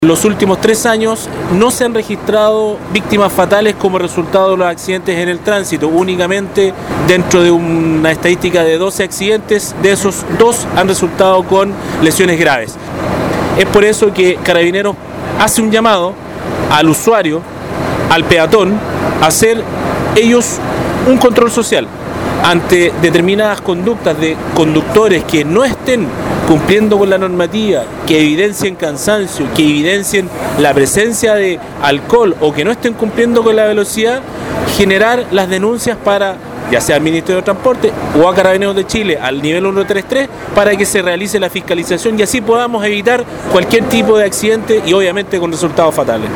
En los últimos 3 años no se han registrado víctimas fatales como resultado de los accidentes en el tránsito. Únicamente dentro de una estadística de 12 accidentes, de esos 2 han resultado con lesiones graves. Es por eso que Carabineros hace un llamado al usuario, al peatón, a hacer ellos un control social ante determinadas conductas de conductores que no estén cumpliendo con la normativa, que evidencien cansancio, que evidencien la presencia de alcohol o que no estén cumpliendo con la velocidad, generar las denuncias para, ya sea al Ministerio de Transporte o a Carabineros de Chile, al nivel 133, para que se realice la fiscalización y así podamos evitar cualquier tipo de accidente y obviamente con resultados fatales.